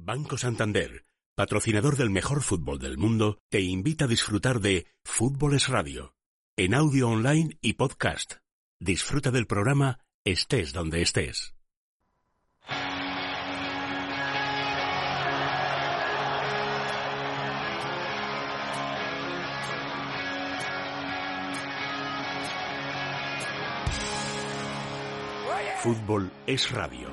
Banco Santander, patrocinador del mejor fútbol del mundo, te invita a disfrutar de Fútbol es Radio, en audio online y podcast. Disfruta del programa estés donde estés. Fútbol es Radio.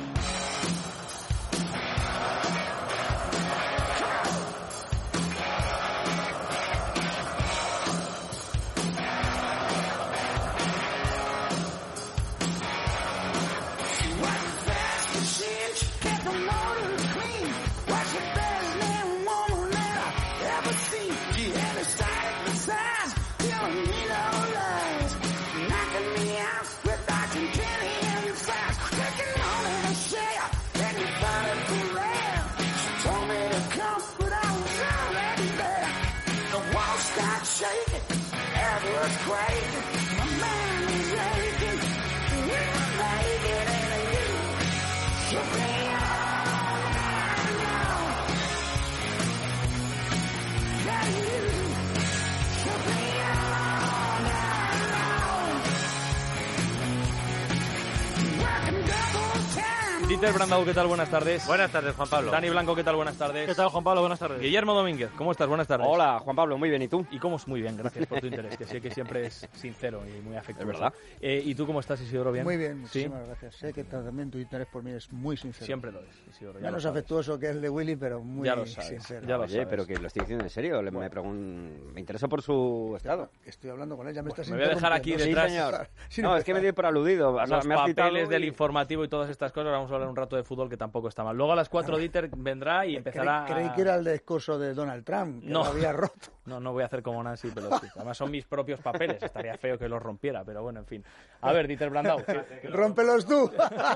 Dieter Brandau, ¿qué tal? Buenas tardes. Buenas tardes, Juan Pablo. Dani Blanco, ¿qué tal? Buenas tardes. ¿Qué tal, Juan Pablo? Buenas tardes. Guillermo Domínguez, ¿cómo estás? Buenas tardes. Hola, Juan Pablo, muy bien, ¿y tú? ¿Y cómo? Muy bien, gracias por tu interés, que sé que siempre es sincero y muy afectuoso. Es verdad. ¿Y tú cómo estás, Isidoro? ¿Bien? Muy bien, muchísimas ¿Sí? gracias. Sé que también tu interés por mí es muy sincero. Siempre lo es, Isidoro. Menos afectuoso que el de Willy, pero muy ya lo sabes, sincero. Ya lo Oye, sabes. pero que lo estoy diciendo en serio, me intereso por su estado. Estoy hablando con ella, me estás me voy a dejar aquí interrumpiendo. detrás. Sí, señor. No, es que me dio por aludido. Los me has citado papeles del y... informativo y todas estas cosas. Vamos a hablar un rato de fútbol que tampoco está mal. Luego a las 4 Dieter vendrá y empezará. Creí que era el discurso de Donald Trump, que No. lo había roto. No voy a hacer como Nancy Pelosi. Además son mis propios papeles. Estaría feo que los rompiera, pero bueno, en fin. A ver, Dieter Brandau. ¡Rómpelos tú!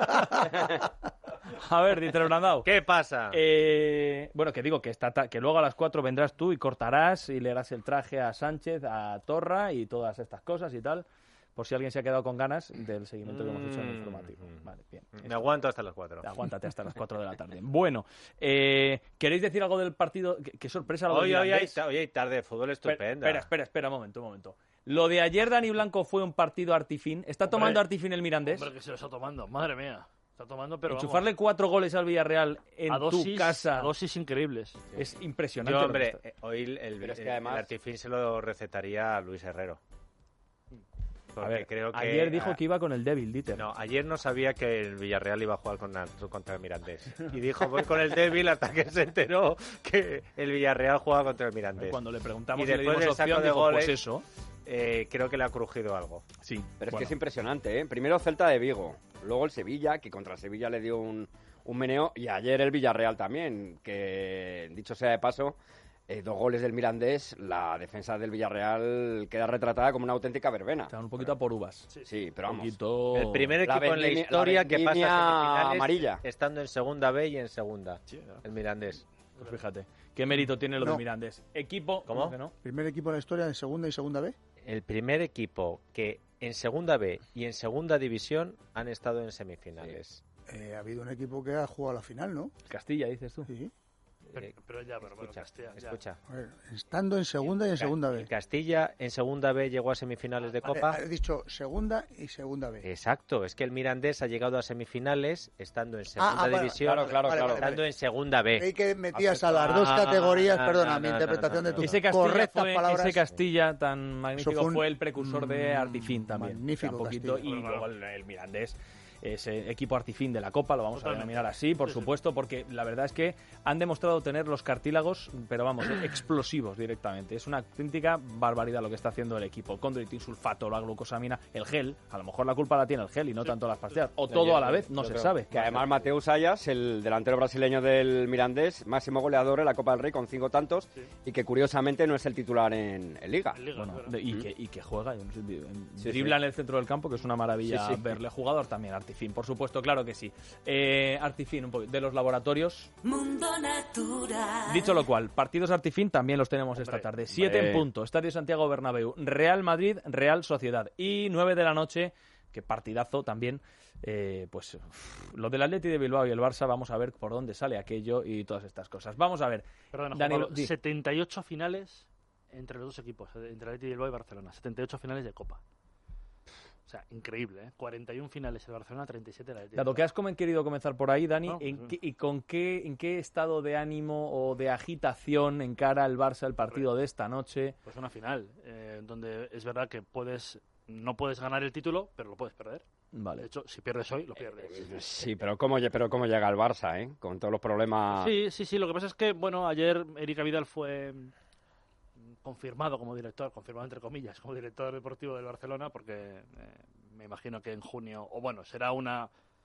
A ver, Dieter Brandau. ¿Qué pasa? Bueno, que digo que luego a las 4 vendrás tú y cortarás y le harás el traje a Sánchez, a Torra y todas estas cosas y tal. Por si alguien se ha quedado con ganas del seguimiento que hemos hecho en el informativo. Vale, bien. Me aguanto hasta las 4. Aguántate hasta las 4 de la tarde. Bueno, ¿queréis decir algo del partido? ¿Qué sorpresa? Hoy hay tarde de fútbol estupenda. Espera, un momento. Lo de ayer, Dani Blanco, fue un partido Artifin. ¿Está tomando Artifin el Mirandés? Hombre, que se lo está tomando, madre mía. Está tomando, pero enchufarle 4 goles al Villarreal en tu casa. A dosis increíbles. Es impresionante. Yo, hombre, hoy Pero es que además... el Artifin se lo recetaría a Luis Herrero. A ver, creo que ayer dijo que iba con el débil, Dieter. No, ayer no sabía que el Villarreal iba a jugar contra el Mirandés. Y dijo, voy con el débil hasta que se enteró que el Villarreal jugaba contra el Mirandés. Cuando le preguntamos y si le después dimos del saco opción, de dijo, goles, pues eso. Creo que le ha crujido algo. Sí, Pero es que es impresionante, ¿eh? Primero Celta de Vigo, luego el Sevilla, que contra el Sevilla le dio un meneo, y ayer el Villarreal también, que, dicho sea de paso, 2 goles del Mirandés, la defensa del Villarreal queda retratada como una auténtica verbena. Estaban un poquito a por uvas. Sí, pero vamos. El primer equipo en la historia que pasa a semifinales amarilla, estando en segunda B y en segunda. Sí, el Mirandés. Pues fíjate, qué mérito tiene lo del Mirandés. Equipo... ¿Cómo? que no? ¿Primer equipo en la historia en segunda y segunda B? El primer equipo que en segunda B y en segunda división han estado en semifinales. Ha habido un equipo que ha jugado a la final, ¿no? Castilla, dices tú. Sí. Pero bueno, Castilla, escucha. A ver, estando en segunda y en segunda B. Castilla en segunda B llegó a semifinales de Copa. He dicho segunda y segunda B. Exacto, es que el Mirandés ha llegado a semifinales estando en segunda división, claro. estando en segunda B. Creí que metías a las dos categorías, perdona, mi interpretación de tu Ese Castilla tan magnífico fue el precursor de Artifin también. Magnífico poquito, Castilla. y luego el Mirandés. Ese equipo Artifin de la Copa, lo vamos a denominar así, por supuesto, porque la verdad es que han demostrado tener los cartílagos, pero vamos, explosivos directamente. Es una auténtica barbaridad lo que está haciendo el equipo. Condroitin, sulfato, la glucosamina, el gel. A lo mejor la culpa la tiene el gel y no tanto las pastillas. O todo a la vez, no se sabe. Que además Mateus Ayas, el delantero brasileño del Mirandés, máximo goleador en la Copa del Rey con 5 tantos, y que curiosamente no es el titular en Liga. Bueno, y que juega, dribla en el centro del campo, que es una maravilla verle. Jugador también, Artifin, por supuesto, claro que sí. Artifin, un poco de los laboratorios. Mundo Natural. Dicho lo cual, partidos Artifin también los tenemos esta tarde. 7 en punto, Estadio Santiago Bernabéu, Real Madrid, Real Sociedad. Y 9 de la noche, que partidazo también, Pues lo del Atleti de Bilbao y el Barça, vamos a ver por dónde sale aquello y todas estas cosas. Vamos a ver. Perdona, Danilo, Pablo, 78 finales entre los dos equipos, entre Atleti de Bilbao y Barcelona. 78 finales de Copa. O sea, increíble, ¿eh? 41 finales el Barcelona, 37 el Atleti. Dado que has querido comenzar por ahí, Dani, No, pues, ¿en qué estado de ánimo o de agitación encara el Barça el partido de esta noche? Pues una final, donde es verdad que no puedes ganar el título, pero lo puedes perder. Vale. De hecho, si pierdes hoy, lo pierdes. Sí, pero cómo llega el Barça, ¿eh? Con todos los problemas... Sí, lo que pasa es que, bueno, ayer Erika Vidal fue confirmado entre comillas, como director deportivo del Barcelona, porque me imagino que en junio, o bueno, será una...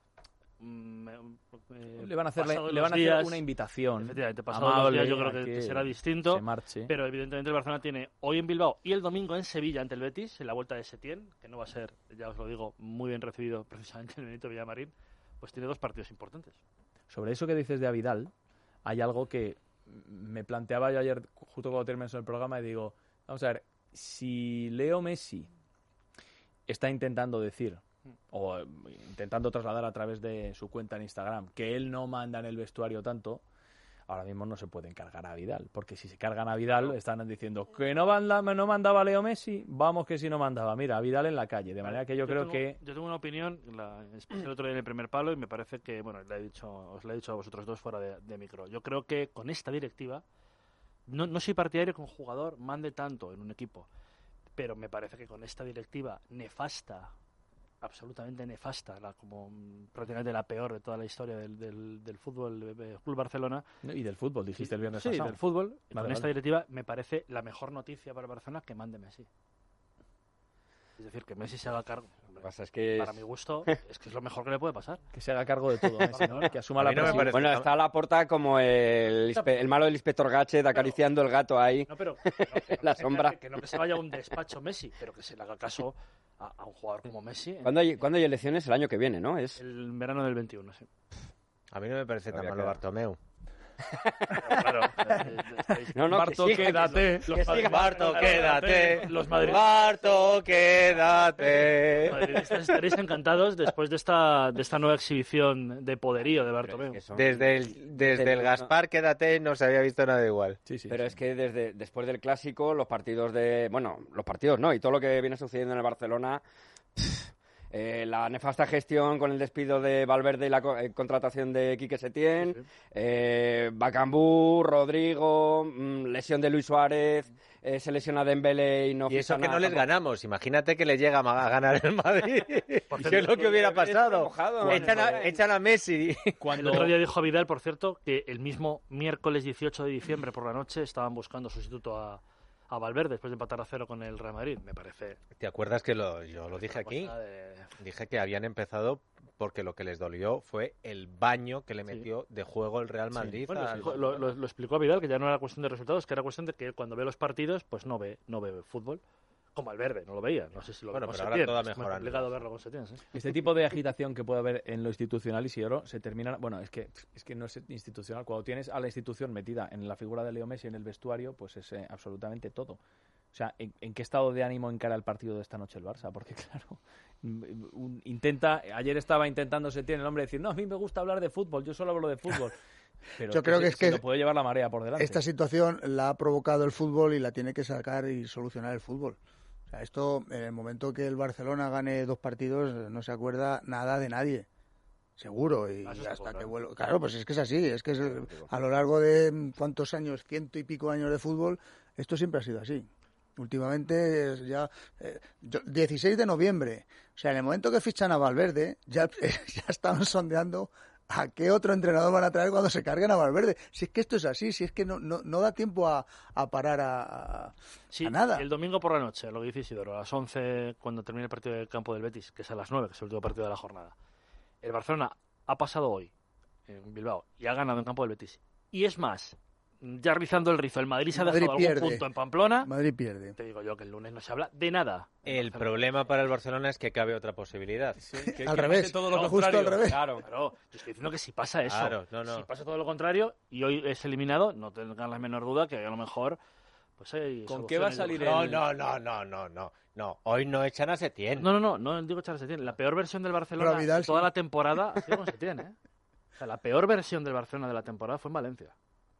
le van a hacer una invitación. Efectivamente, pasados los días yo creo que será distinto. Se marche. Pero evidentemente el Barcelona tiene hoy en Bilbao y el domingo en Sevilla ante el Betis, en la vuelta de Setién, que no va a ser, ya os lo digo, muy bien recibido precisamente en el Benito Villamarín, pues tiene 2 partidos importantes. Sobre eso que dices de Vidal, hay algo que me planteaba yo ayer, justo cuando terminé el programa, y digo, vamos a ver, si Leo Messi está intentando decir, o intentando trasladar a través de su cuenta en Instagram, que él no manda en el vestuario tanto, ahora mismo no se pueden cargar a Vidal, porque si se cargan a Vidal están diciendo que no mandaba Leo Messi, vamos que si no mandaba, mira, a Vidal en la calle, de manera que yo creo que... Yo tengo una opinión, la expresé el otro día en el primer palo y me parece que, bueno, os la he dicho a vosotros dos fuera de micro, yo creo que con esta directiva, no soy partidario que un jugador mande tanto en un equipo, pero me parece que con esta directiva nefasta, absolutamente nefasta, como prácticamente la peor de toda la historia del fútbol del Club Barcelona. Y del fútbol, dijiste el viernes pasado. Sí, del fútbol. Vale, con esta directiva me parece la mejor noticia para Barcelona que mande Messi. Es decir, que Messi se haga cargo. Para mi gusto, es que es lo mejor que le puede pasar. Que se haga cargo de todo, Messi, ¿no? Que asuma la presión. Bueno, está a la puerta como el malo del inspector Gadget acariciando el gato ahí. No, pero la sombra. Que no se vaya a un despacho Messi, pero que se le haga caso a un jugador como Messi. ¿Cuándo hay elecciones? El año que viene, ¿no? Es el verano del 21, sí. A mí no me parece tan malo Bartomeu. Claro, Barto, quédate. Barto, quédate. Los madridistas. Barto, quédate. Los madridistas estaréis encantados después de esta nueva exhibición de poderío de Bartomeu. Desde el Gaspar, quédate, no se había visto nada igual. Sí, pero es que después del Clásico, los partidos no, y todo lo que viene sucediendo en el Barcelona... la nefasta gestión con el despido de Valverde y la contratación de Quique Setién, Bacambú, Rodrigo, lesión de Luis Suárez, se lesiona Dembélé y no... Y eso que no les ganamos, imagínate que le llega a ganar el Madrid. ¿Qué es lo que hubiera pasado? Echan a Messi. El otro día dijo a Vidal, por cierto, que el mismo miércoles 18 de diciembre por la noche estaban buscando sustituto a Valverde después de empatar a 0 con el Real Madrid, me parece. ¿Te acuerdas que yo lo dije aquí? Dije que habían empezado porque lo que les dolió fue el baño que le metió de juego el Real Madrid. Sí. Bueno, lo explicó a Vidal, que ya no era cuestión de resultados, que era cuestión de que cuando ve los partidos, pues no ve fútbol. Como Valverde, no lo veía. No sé si lo ve con pero Setién. ahora todo es muy complicado verlo con Setién, ¿sí? Este tipo de agitación que puede haber en lo institucional, Isidoro, se termina... Bueno, es que no es institucional. Cuando tienes a la institución metida en la figura de Leo Messi en el vestuario, pues es absolutamente todo. O sea, ¿en qué estado de ánimo encara el partido de esta noche el Barça? Porque, claro, ayer estaba intentando Setién, el hombre, decir, no, a mí me gusta hablar de fútbol, yo solo hablo de fútbol. Pero yo creo que es que lo puede llevar la marea por delante. Esta situación la ha provocado el fútbol y la tiene que sacar y solucionar el fútbol. O sea, esto, en el momento que el Barcelona gane 2 partidos, no se acuerda nada de nadie. Seguro. Y hasta que vuelva. Claro, pues es que es así. Es que a lo largo de ¿cuántos años? 100 y pico años de fútbol, esto siempre ha sido así. Últimamente ya 16 de noviembre. O sea, en el momento que fichan a Valverde, ya estaban sondeando a qué otro entrenador van a traer cuando se carguen a Valverde. Si es que esto es así, si es que no da tiempo a parar a nada. El domingo por la noche, lo que dice Isidoro, a las 11, cuando termine el partido del campo del Betis, que es a las 9, que es el último partido de la jornada. El Barcelona ha pasado hoy en Bilbao y ha ganado en campo del Betis. Y es más, ya rizando el rizo, el Madrid se ha dejado algún punto en Pamplona. Madrid pierde. Te digo yo que el lunes no se habla de nada. El problema para el Barcelona es que cabe otra posibilidad. Sí, al revés, todo lo justo al revés. Claro, yo estoy diciendo que si pasa eso, no. si pasa todo lo contrario y hoy es eliminado, no tengan la menor duda que a lo mejor Pues hay ¿Con qué va a soluciones. salir No, hoy no echan a Setién. No digo echar a Setién. La peor versión del Barcelona Pero Vidal de toda sí. la temporada ha sido con Setién, ¿eh? O sea, la peor versión del Barcelona de la temporada fue en Valencia.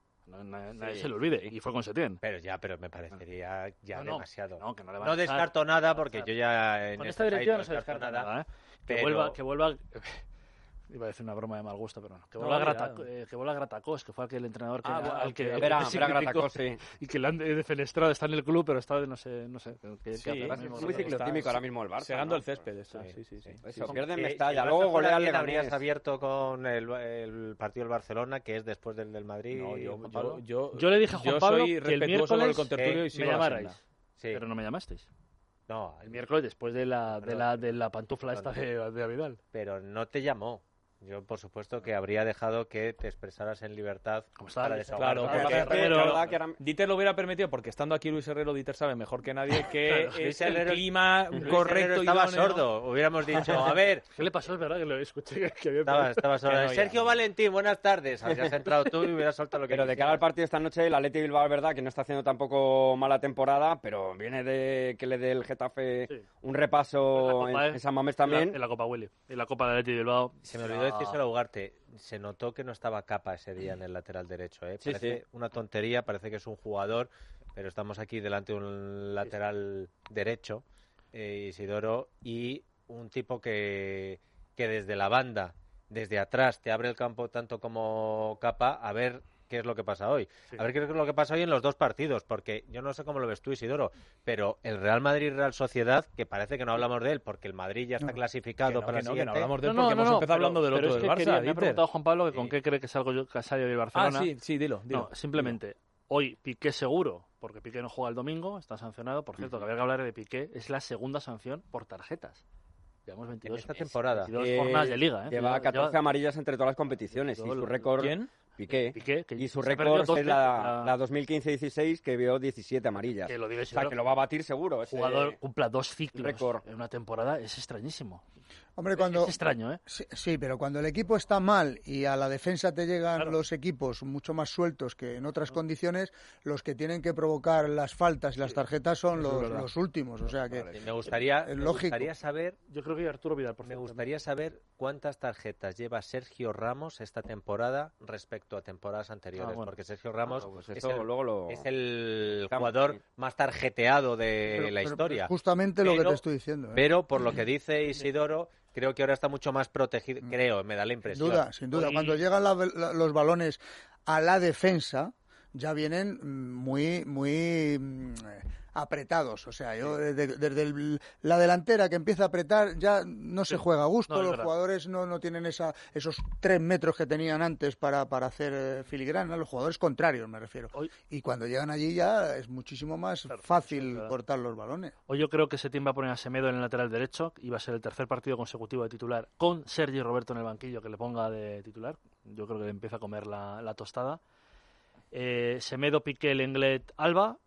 Nadie se lo olvide. Y fue con Setién. Pero me parecería ya No, demasiado. no, que no le va No a echar. descarto nada porque yo ya en Con esta esta directiva site no se descarta nada, ¿eh? pero- Que vuelva... Iba a decir una broma de mal gusto, pero no. Que vuelva Gratacós, que fue aquel entrenador que, al que Vera se Vera criticó Gratacós, sí. y que le han defenestrado, está en el club, pero está de no sé. Que Sí, hace ahora es mismo. Muy ciclotímico ahora mismo el Barça. Segando ¿no? el césped. Sí. Eso, pierden Si Mestalla, el luego Barça fuera golea al bien, habrías Leganés. abierto con el partido del Barcelona, que es después del Madrid. No, Juan Pablo. Yo le dije a Juan Pablo soy que el respetuoso con el miércoles contertulio y me sigo la llamarais, senda. Sí. pero no me llamasteis. No, El miércoles después de la pantufla esta de Vidal. pero no te llamó. Yo, por supuesto, que habría dejado que te expresaras en libertad Como estaba para diciendo. desahogarte. Claro, porque Porque pero la verdad que ahora- Dieter lo hubiera permitido, porque estando aquí Luis Herrero, Dieter sabe mejor que nadie que Luis es el Herrero- clima Luis correcto Herrero y estaba idóneo. sordo. Hubiéramos dicho, a ver, ¿Qué le pasó? Es verdad que lo escuché que había... estaba sordo. Que no, ya. Sergio Valentín, buenas tardes. Habrías entrado tú y hubieras soltado lo que Pero de cara al partido esta noche, el Athletic Bilbao es verdad que no está haciendo tampoco mala temporada, pero viene de que le dé el Getafe Sí. un repaso en San Mamés también. En la Copa Willy. En la Copa de Athletic Bilbao. Se me olvidó decírselo a Ugarte. Se notó que no estaba Capa ese día en el lateral derecho. Sí, Parece sí. una tontería, parece que es un jugador, pero estamos aquí delante de un lateral derecho, Isidoro, y un tipo que desde la banda, desde atrás, te abre el campo tanto como Capa, a ver qué es lo que pasa hoy. Sí. A ver qué es lo que pasa hoy en los dos partidos, porque yo no sé cómo lo ves tú, Isidoro, pero el Real Madrid-Real Sociedad, que parece que no hablamos de él, porque el Madrid ya está clasificado para el que no siguiente. hablamos de él porque hemos empezado hablando del pero otro es del que Barça, me ha Dieter. preguntado Juan Pablo que con Sí. qué cree que salgo yo Casario del Ah, Barcelona. sí, dilo. No, simplemente, hoy Piqué seguro, porque Piqué no juega el domingo, está sancionado. Por cierto, que había que hablar de Piqué, es la segunda sanción por tarjetas. Llevamos 22 esta temporada. 22 jornadas de liga. Lleva 14 amarillas entre todas las competiciones y Todo su lo- récord... ¿Quién? Piqué. Piqué, que Y su se ha perdido récord dos es veces la 2015-16, que vio 17 amarillas. Que lo diga O sea, Isidoro, que lo va a batir seguro. ese- jugador cumpla 2 ciclos récord. en una temporada, es extrañísimo. Hombre, cuando... Es extraño, ¿eh? Sí, pero cuando el equipo está mal y a la defensa te llegan Claro. los equipos mucho más sueltos que en otras condiciones, los que tienen que provocar las faltas y las tarjetas son Eso es los, verdad. los últimos. O sea que Me gustaría, Es me lógico. gustaría saber Yo creo que Arturo Vidal, por Me cierto. gustaría saber cuántas tarjetas lleva Sergio Ramos esta temporada respecto a temporadas anteriores, bueno. porque Sergio Ramos Claro, pues es, esto luego lo... es el Estamos jugador aquí. más tarjeteado de pero- la pero- historia. pero justamente lo que Pero- te estoy diciendo. Pero por lo que dice Isidoro, creo que ahora está mucho más protegido. Creo, me da la Sin impresión. duda, sin duda. Hoy- Cuando llegan los balones a la defensa, ya vienen muy apretados. O sea, yo desde la delantera que empieza a apretar ya no se juega a gusto. No, es Los verdad. jugadores no tienen esos 3 metros que tenían antes para hacer filigrana. Los jugadores contrarios, me refiero. Hoy- Y cuando llegan allí ya es muchísimo más Claro, es fácil verdad. cortar los balones. Hoy yo creo que Setién va a poner a Semedo en el lateral derecho y va a ser el tercer partido consecutivo de titular con Sergi Roberto en el banquillo que le ponga de titular. Yo creo que le empieza a comer la tostada. Semedo, Piqué, Lenglet, Alba,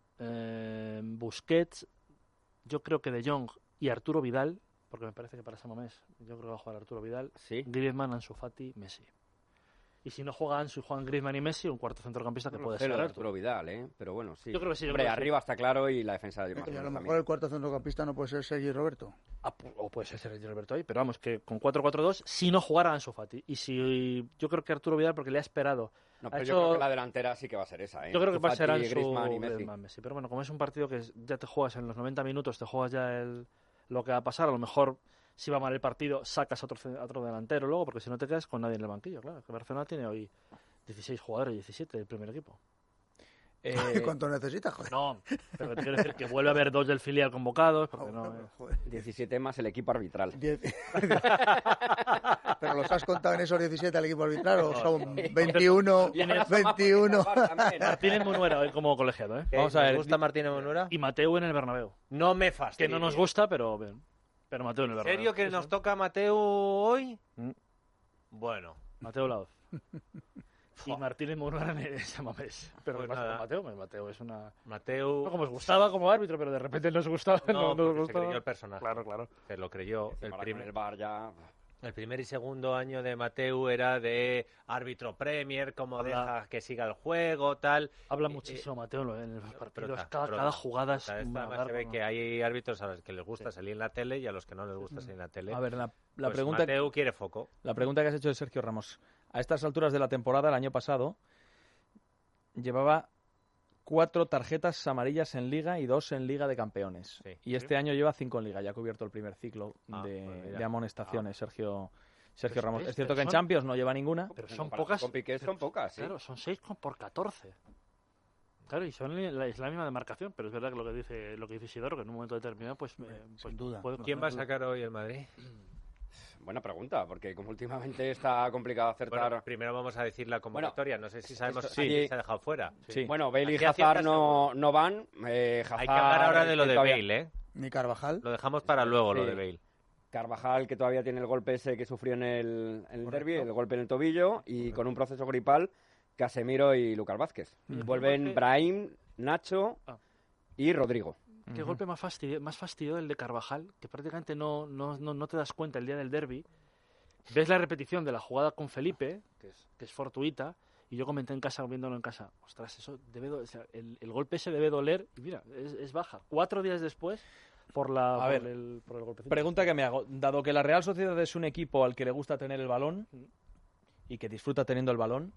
Busquets, yo creo que De Jong y Arturo Vidal, porque me parece que para San Mamés yo creo que va a jugar Arturo Vidal, Sí. Griezmann, Ansu Fati, Messi. Y si no juega Ansu y juegan Griezmann y Messi, un cuarto centrocampista que No puede sé ser lo de Arturo. Arturo Vidal, ¿eh? Pero bueno, sí. Yo creo que sí, yo Hombre, creo que sí. arriba está claro y la defensa de Y a lo también. mejor el cuarto centrocampista no puede ser Sergi Roberto. O puede ser Sergio Roberto ahí, pero vamos, que con 4-4-2, si no jugara Ansu Fati. Y si yo creo que Arturo Vidal, porque le ha esperado. No, ha pero hecho- yo creo que la delantera sí que va a ser esa, ¿eh? Yo creo que Ansu va a ser Fati, Ansu, Griezmann y Messi. Griezmann, Messi. Pero bueno, como es un partido que ya te juegas en los 90 minutos, te juegas ya lo que va a pasar. A lo mejor, si va mal el partido, sacas a otro delantero luego, porque si no te quedas con nadie en el banquillo. Claro, que Barcelona tiene hoy 16 jugadores, 17 del primer equipo. ¿Cuánto necesitas, joder? No, pero te quiero decir que vuelve a haber 2 del filial convocados, porque no... Joder. 17 más el equipo arbitral. 10. ¿Pero los has contado en esos 17 al equipo arbitral o son 21? Y ahora son más porque 21. Carvajal también, ¿eh? Martínez Munuera hoy como colegiado, ¿eh? Vamos a ver. ¿Te gusta Martínez Monura? Y Mateu en el Bernabéu. No me Que fastidies. no nos gusta, pero bien. Pero Mateo en el ¿En Bernabéu. serio que nos toca Mateo hoy? Mm. Bueno, Mateo Laoz. Y Martínez Munuera en el San Mamés. Pero Pues ¿qué pasa nada. con Mateo? Mateo es una... Mateo... No como os gustaba como árbitro, pero de repente nos gustaba. No, nos porque se gustaba. creyó el personaje. Claro, claro. Se lo creyó el Ahora con primer. el VAR ya... El primer y segundo año de Mateu era de árbitro Premier, cómo deja que siga el juego, tal. Habla muchísimo Mateo en los partidos. Cada jugada es además se ve que hay árbitros a los que les gusta salir en la tele y a los que no les gusta salir en la tele. A ver, la Pues pregunta... Mateu quiere foco. La pregunta que has hecho de Sergio Ramos. A estas alturas de la temporada, el año pasado, llevaba 4 tarjetas amarillas en Liga y 2 en Liga de Campeones. Sí. Y este año lleva 5 en Liga. Ya ha cubierto el primer ciclo de amonestaciones, Sergio Ramos. Es cierto que en Champions no lleva ninguna. Pero son pocas. Con Piqué son pocas, sí. Claro, son 6 por 14. Claro, y son es la misma demarcación, pero es verdad que lo que dice Isidoro, que en un momento determinado, pues sin duda. ¿Quién va a sacar hoy el Madrid? Buena pregunta, porque como últimamente está complicado acertar... Bueno, primero vamos a decir la convocatoria. No sé si sabemos esto- quién sí. se ha dejado fuera. Sí. Bueno, Bale y Aquí Hazard aciertas no van. Hay que hablar ahora de lo de todavía- Bale, ¿eh? Ni Carvajal. Lo dejamos para luego, lo Sí. de Bale. Carvajal, que todavía tiene el golpe ese que sufrió en el derbi, el golpe en el tobillo, y con un proceso gripal, Casemiro y Lucas Vázquez. Vuelven golpe- Brahim, Nacho Ah. y Rodrigo. Qué golpe más fastidio el de Carvajal, que prácticamente no te das cuenta el día del derbi. Ves la repetición de la jugada con Felipe, que es fortuita, y yo comenté en casa, viéndolo en casa, ostras, eso el golpe ese debe doler, y mira, es baja. 4 días después, por el golpecito. Pregunta que me hago. Dado que la Real Sociedad es un equipo al que le gusta tener el balón y que disfruta teniendo el balón,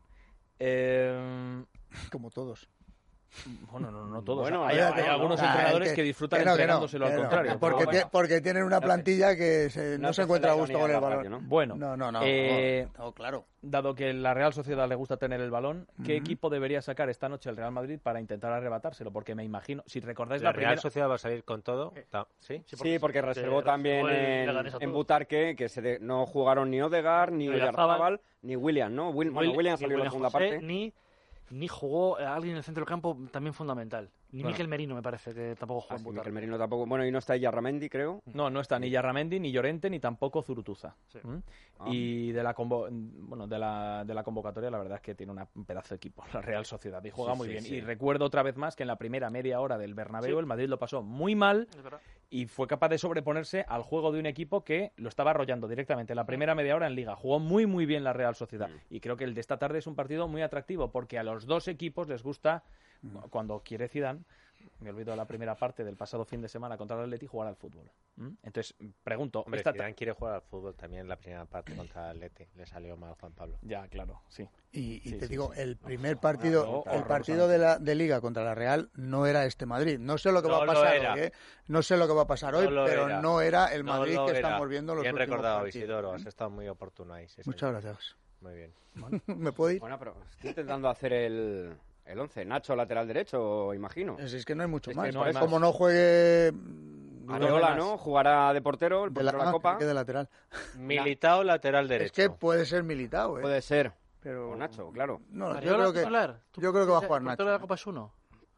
Como todos. bueno, no todos. Bueno, hay algunos Ah, entrenadores que disfrutan entregándoselo al contrario. Porque, pero bueno. porque tienen una plantilla que no se encuentra a gusto con el balón. ¿no? Bueno, No, claro. dado que la Real Sociedad le gusta tener el balón, ¿qué equipo debería sacar esta noche el Real Madrid para intentar arrebatárselo? Porque me imagino, si recordáis La la Real primera... Sociedad va a salir con todo. ¿Sí? Sí, porque reservó también en Butarque, que no jugaron ni Odegaard, ni Oyarzabal, ni William, ¿no? William salió en la segunda parte. Ni jugó alguien en el centro del campo también fundamental. Ni Bueno. Mikel Merino, me parece, que tampoco jugó en Mikel Butarque. Merino tampoco. Bueno, y no está Yarramendi, creo. No está ni Yarramendi, ni Llorente, ni tampoco Zurutuza. Sí. Y de la convocatoria, la verdad es que tiene un pedazo de equipo, la Real Sociedad, y juega muy bien. sí. Y recuerdo otra vez más que en la primera media hora del Bernabéu el Madrid lo pasó muy mal Es verdad. y fue capaz de sobreponerse al juego de un equipo que lo estaba arrollando directamente en la primera media hora en Liga. Jugó muy, muy bien la Real Sociedad. Y creo que el de esta tarde es un partido muy atractivo porque a los dos equipos les gusta, cuando quiere Zidane, me olvido de la primera parte del pasado fin de semana contra el Atleti, jugar al fútbol. Entonces, pregunto... Hombre, esta Zidane quiere jugar al fútbol también en la primera parte contra el Atleti. Le salió mal Juan Pablo. Ya, claro, sí. Y Sí, te sí, digo, sí. el primer partido, No, el partido de Liga contra la Real no era este Madrid. No sé lo que va a pasar hoy, ¿eh? No sé lo que va a pasar hoy, pero no era el Madrid que estamos viendo los Bien últimos recordado, partidos. Isidoro. Has estado muy oportuno ahí. Sí, Muchas señor. gracias. Muy bien. ¿Me puedo ir? Bueno, pero estoy intentando hacer el 11. Nacho, lateral derecho, imagino. Es que no hay mucho Es que más. no hay más. Como no juegue... Areola, ¿no? Jugará de portero, el portero de la Copa. que de lateral. Militao, lateral derecho. Es que puede ser Militao, ¿eh? Puede ser. Pero... O Nacho, claro. No, yo ¿Ariola creo que... titular? yo creo que va a jugar ¿El Nacho. portero de la Copa es uno?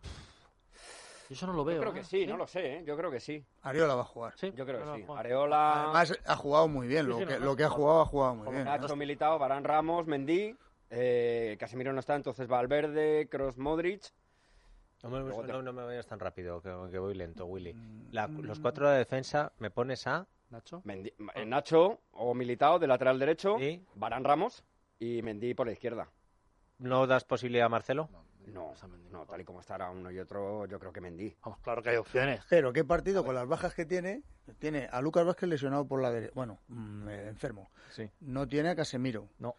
Yo eso no lo veo. Yo creo que sí, no lo sé, ¿eh? Yo creo que sí. Ariola va a jugar. Sí, Yo creo que no, sí. Juan. Areola, Además, ha jugado muy bien. Sí, sí, Lo que ha jugado muy bien. Nacho, Militao, Varane, Ramos, Mendy. Casemiro no está, entonces Valverde, Kroos, Modric. No me vayas tan rápido, que voy lento, Willy. Mm. Los 4 de la defensa, ¿me pones a...? Nacho. Nacho o Militao de lateral derecho, ¿Sí? Varane, Ramos y Mendy por la izquierda. ¿No das posibilidad a Marcelo? No, tal y como está ahora uno y otro, yo creo que Mendy. Vamos, claro que hay opciones. Pero qué partido con las bajas que tiene. Tiene a Lucas Vázquez lesionado por la derecha. Bueno, enfermo. Sí. No tiene a Casemiro. No.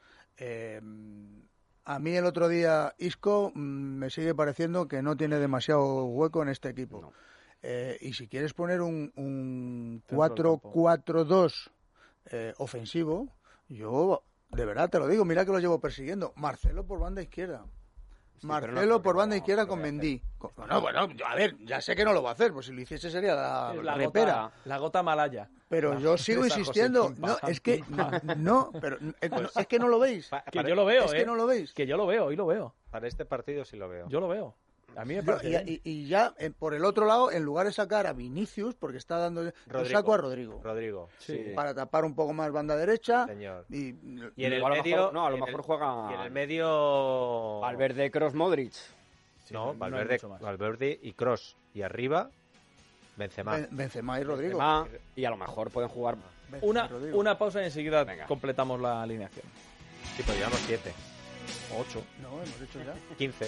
A mí el otro día Isco me sigue pareciendo que no tiene demasiado hueco en este equipo. No. Y si quieres poner un Centro del campo. 4-4-2 ofensivo, yo de verdad te lo digo, mira que lo llevo persiguiendo. Marcelo por banda izquierda. Sí, pero no Marcelo creo por que banda lo izquierda vaya con a hacer. Mendy. Bueno, a ver, ya sé que no lo va a hacer, pues si lo hiciese sería la repera. La gota malaya. Pero yo sigo Esa insistiendo. José, No, pim, es que no, pero es que no lo veis. Que yo lo veo, Es que no lo veis. Que yo lo veo, hoy lo veo. Para este partido sí lo veo. Yo lo veo. A mí me Yo- parece bien. y ya por el otro lado, en lugar de sacar a Vinicius, porque está dando, yo saco a Rodrigo Rodrigo, Sí. para tapar un poco más banda derecha. señor. Y Y en el O a lo medio... mejor- no, a lo y en mejor el- juega- Y en el medio... Valverde, Kroos, Modric. No, hay Valverde, mucho más. Valverde y Kroos. Y arriba, Benzema. Benzema y Rodrigo. Benzema, y a lo mejor pueden jugar Una pausa y enseguida Venga. completamos la alineación. Sí, pues llevamos 7. 8. No, hemos hecho ya. 15.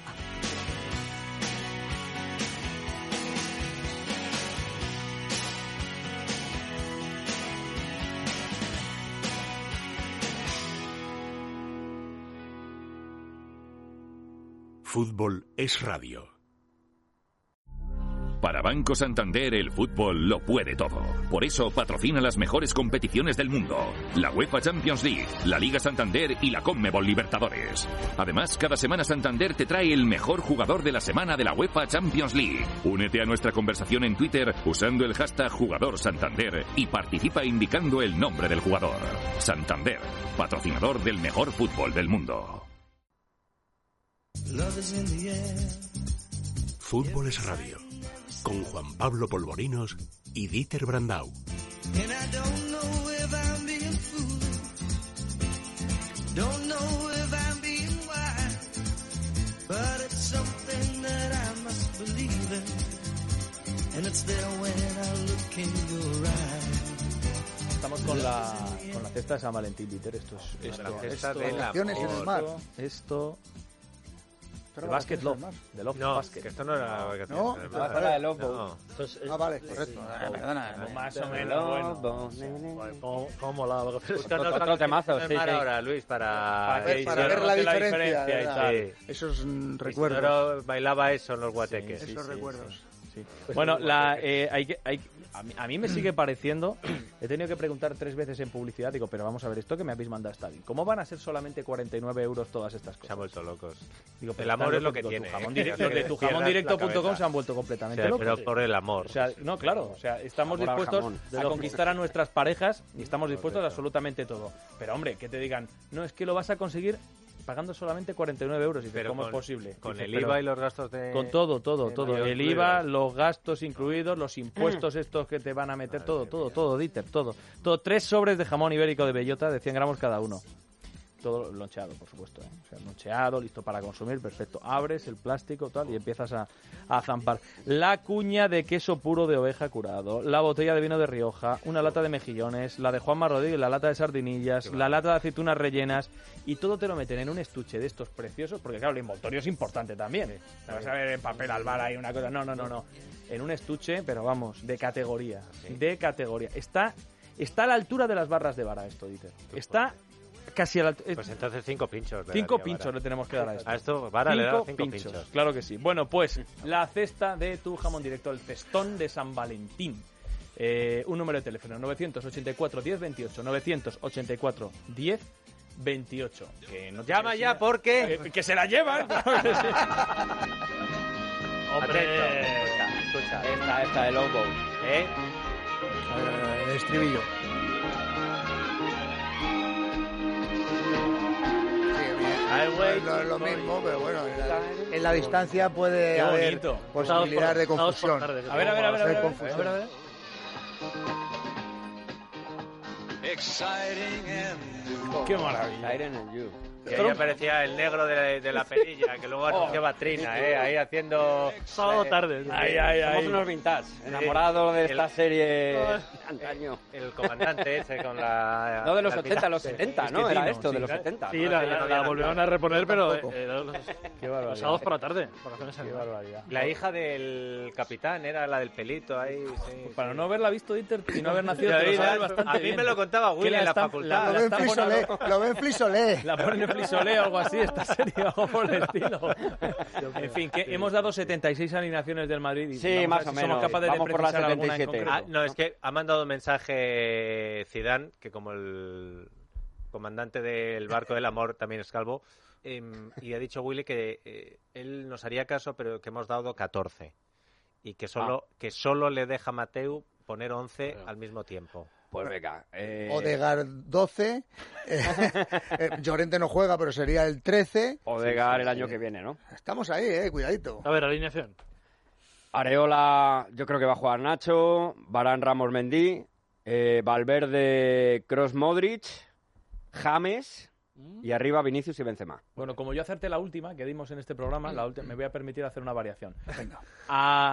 Fútbol es radio. Para Banco Santander el fútbol lo puede todo. Por eso patrocina las mejores competiciones del mundo. La UEFA Champions League, la Liga Santander y la Conmebol Libertadores. Además, cada semana Santander te trae el mejor jugador de la semana de la UEFA Champions League. Únete a nuestra conversación en Twitter usando el hashtag Jugador Santander y participa indicando el nombre del jugador. Santander, patrocinador del mejor fútbol del mundo. Fútbol es radio. Con Juan Pablo Polvorinos y Dieter Brandau. Estamos con la cesta de San Valentín, Dieter. Esto de Basket Love, de Love No, Basket. que esto no era vacaciones No, en el la mar. sala de Love No. Boat. Vale, correcto. Perdona. Más o menos, bueno. ¿Cómo molaba? Buscando Otro temazo, en sí, el mar sí. ahora, Luis, para que Para ver hicieron la la diferencia, diferencia y ¿verdad? tal. Sí. Esos recuerdos. Isidoro bailaba eso en los guateques. Esos recuerdos. Sí. Bueno, a mí me sigue pareciendo, he tenido que preguntar 3 veces en publicidad, digo, pero vamos a ver, esto que me habéis mandado está bien. ¿Cómo van a ser solamente 49 euros todas estas Se cosas? han vuelto locos. Digo, El amor es lo que digo, tiene. Tu jamón ¿eh? directo, de tu Pierdas jamondirecto.com la cabeza. se han vuelto completamente Sí, locos. pero por el amor. O sea, no, claro, o sea, estamos Amor al dispuestos jamón. a conquistar a nuestras parejas y estamos dispuestos a absolutamente todo. Pero hombre, que te digan, no, es que lo vas a conseguir pagando solamente 49 euros. Y dices, Pero ¿cómo con- es posible? Con Dices, el pero IVA y los gastos de... con todo. mayor El IVA, incluidos. los gastos incluidos, los impuestos estos que te van a meter, todo, Dieter, todo. 3 sobres de jamón ibérico de bellota de 100 gramos cada uno. Todo loncheado, por supuesto, ¿eh? O sea, loncheado, listo para consumir, perfecto. Abres el plástico tal y empiezas a zampar. La cuña de queso puro de oveja curado, la botella de vino de Rioja, una lata de mejillones, la de Juanma Rodríguez, la lata de sardinillas, la lata de aceitunas rellenas y todo te lo meten en un estuche de estos preciosos, porque claro, el envoltorio es importante también. No vas a ver en papel albal ahí una cosa, no. En un estuche, pero vamos, de categoría, de categoría. Está a la altura de las barras de vara esto, Dieter. Está casi a la altura. Pues entonces 5 pinchos. le 5 daría pinchos Vara. le tenemos que dar a esto. A esto, Vara le da 5 pinchos. pinchos. Claro que sí. Bueno, pues la cesta de tu jamón directo, el cestón de San Valentín. Un número de teléfono, 984 10 28, 984 10 28. Que no te Llama quedes ya sin- porque... que se la llevan. Claro que sí. Hombre, Escucha. Esta de Love Boat. A ver, el estribillo. No es lo mismo, pero bueno, en la distancia puede Qué haber bonito. posibilidad de confusión. A ver. Hacer confusión. Qué maravilla. Siren and You. Y ahí aparecía el negro de la perilla, que luego anunciaba Trina, ahí haciendo... sábado tarde. Somos unos vintage, enamorados de esta serie antaño. El comandante ese con la... No de los la 80, los 70, ¿no? Era esto, de los sí. 70. Sí, la volvieron a reponer, pero Tampoco. Qué los barbaridad. sábados por la tarde. Vacaciones Qué en- barbaridad. La hija del capitán era la del pelito ahí. Sí, Para sí. no haberla visto, Dieter, y no haber nacido, Ya te lo ves, sabes bastante a mí bien. me lo contaba Que Willy la en la están- facultad. Lo la ven están Frisolé, poniendo- lo ven Frisolé. La ponen en Frisolé o algo así, esta serie, o algo por el estilo. En fin, que hemos dado 76 alineaciones del Madrid. Y Sí, vamos a más ver o si menos. Somos capaces Vamos de por la precisar alguna en 77. concreto. No, es que ha mandado un mensaje Zidane, que como el comandante del barco del amor también es calvo, y ha dicho Willy que él nos haría caso, pero que hemos dado 14. Y que solo le deja a Mateu poner 11 al mismo tiempo. Pues venga. Odegaard 12. Llorente no juega, pero sería el 13. Odegaard el año que viene, ¿no? Estamos ahí, cuidadito. A ver, alineación. Areola, yo creo que va a jugar Nacho. Varane, Ramos, Mendy. Valverde, Kroos, Modric. James. Y arriba Vinicius y Benzema. Bueno, como yo acerté la última que dimos en este programa, me voy a permitir hacer una variación. Venga. A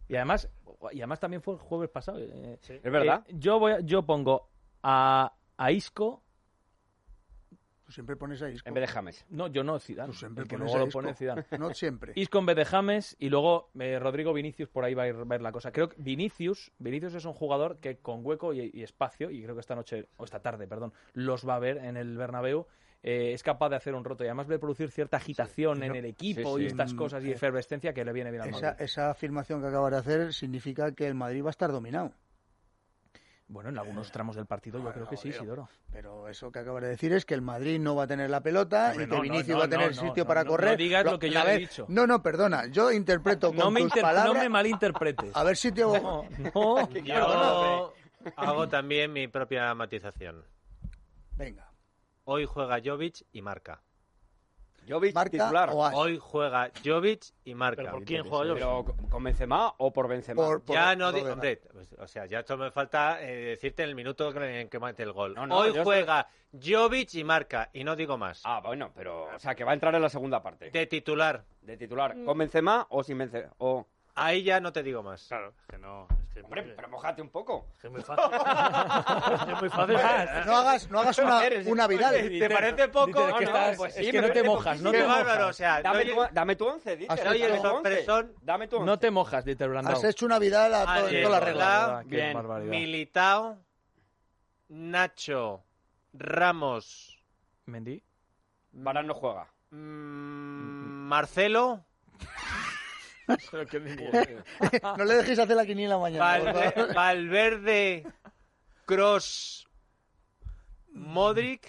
Y además también fue el jueves pasado. Es verdad. Yo pongo a Isco. Tú siempre pones a Isco. En vez de James. No, yo no, Zidane. Tú siempre el que pones luego a lo Isco. pone Zidane. No siempre. Isco en vez de James y luego Rodrigo Vinicius, por ahí va a ir la cosa. Creo que Vinicius es un jugador que con hueco y espacio, y creo que esta tarde, los va a ver en el Bernabéu, es capaz de hacer un roto y además de producir cierta agitación en el equipo y estas cosas y efervescencia que le viene bien al Madrid. Esa afirmación que acabas de hacer significa que el Madrid va a estar dominado. Bueno, en algunos tramos del partido yo creo que sí, Isidoro. Pero eso que acabas de decir es que el Madrid no va a tener la pelota y que Vinicius va a tener sitio para correr. No digas lo que yo he dicho. No, perdona. Yo interpreto con tus palabras... No me malinterpretes. A ver si te... Yo hago también mi propia matización. Venga. Hoy juega Jovic y marca. Jovic Marca titular. o As. Hoy juega Jovic y marca. ¿Pero por quién juega Jovic? Pero con Benzema o por Benzema. Ya no digo, hombre, o sea, ya esto me falta decirte en el minuto en que mete el gol. No, Hoy yo juega Jovic y marca, y no digo más. Ah, bueno, pero... O sea, que va a entrar en la segunda parte. De titular. De titular. ¿Con Benzema o sin Benzema? O... Ahí ya no te digo más. Claro, es que no. Hombre, pero mojate un poco. Es muy fácil. Es muy fácil. No hagas una Vidal. ¿Te parece poco? Es que no te mojas, no Qué te bárbaro, o mojas. sea, Dame tu 11, Dieter. Has no oye el hecho- sorpresón. Dame tu 11. No te mojas, Dieter Brandao. Has hecho una Vidal en todas las reglas. Qué Bien. barbaridad. Militao, Nacho, Ramos, Mendy. Varane no juega. Marcelo, No le dejéis hacer la quiniela mañana. por favor. Valverde, Kroos, Modric,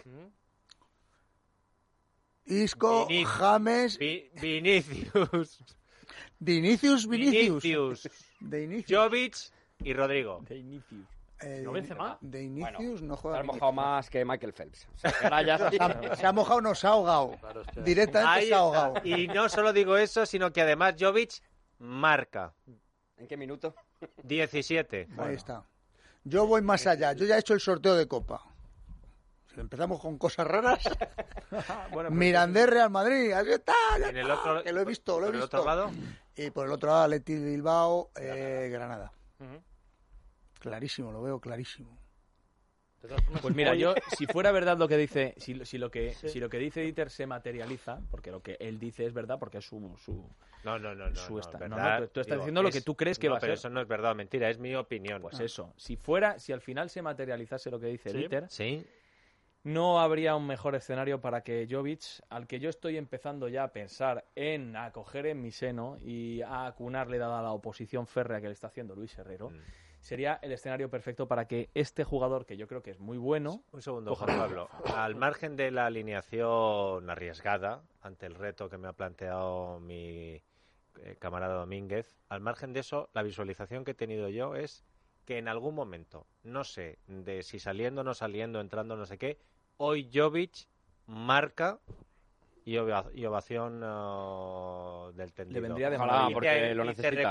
Isco, Vinicius. James, Vinicius, Vinicius. De inicio. Jovic y Rodrigo. De Vinicius. ¿No Benzema? De inicios Bueno, no Se juega. ha mojado más que Michael Phelps. O sea, que ahora ya Se ha mojado, no se ha ahogado. Claro, es que- Directamente Ahí se ha está. ahogado. Y no solo digo eso, sino que además Jovic marca. ¿En qué minuto? 17. Ahí está. Yo voy más allá. Yo ya he hecho el sorteo de Copa. Si empezamos con cosas raras. Mirandés Real Madrid. Así está. Ya En el está, otro, que lo he visto, lo he por el visto. otro lado, Y por el otro lado, Athletic Bilbao, Granada. Clarísimo, lo veo clarísimo. De todas formas, Pues mira, hoy- yo, si fuera verdad lo que dice, si lo que dice Dieter se materializa, porque lo que él dice es verdad, porque es su no, esta. No, verdad, tú estás digo, diciendo lo que tú crees que va a pero ser. eso no es verdad o mentira, es mi opinión. Pues eso. Si al final se materializase lo que dice Sí. Dieter, Sí, no habría un mejor escenario para que Jovic, al que yo estoy empezando ya a pensar en acoger en mi seno y a acunarle dada la oposición férrea que le está haciendo Luis Herrero, sería el escenario perfecto para que este jugador, que yo creo que es muy bueno, un segundo, Juan Pablo. Al margen de la alineación arriesgada ante el reto que me ha planteado mi camarada Domínguez, al margen de eso, la visualización que he tenido yo es que en algún momento, no sé, de si saliendo, no saliendo, entrando, no sé qué, hoy Jovic marca y ovación del tendido. Le vendría de Ojalá, maravilla. porque lo te necesita.